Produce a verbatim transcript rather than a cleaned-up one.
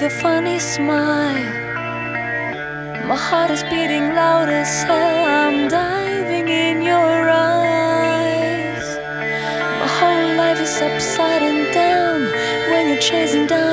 a funny smile. My heart is beating loud as hell. I'm diving in your eyes. My whole life is upside and down when you're chasing down